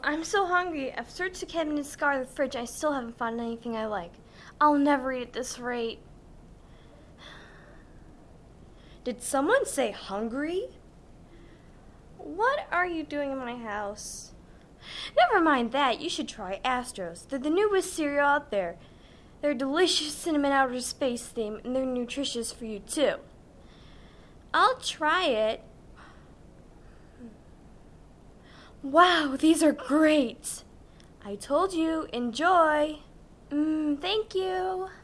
I'm so hungry. I've searched the cabinet, scoured the fridge, and I still haven't found anything I like. I'll never eat at this rate. Did someone say hungry? What are you doing in my house? Never mind that. You should try Astros. They're the newest cereal out there. They're delicious cinnamon outer space theme, and they're nutritious for you too. I'll try it. Wow, these are great. I told you, enjoy. Thank you.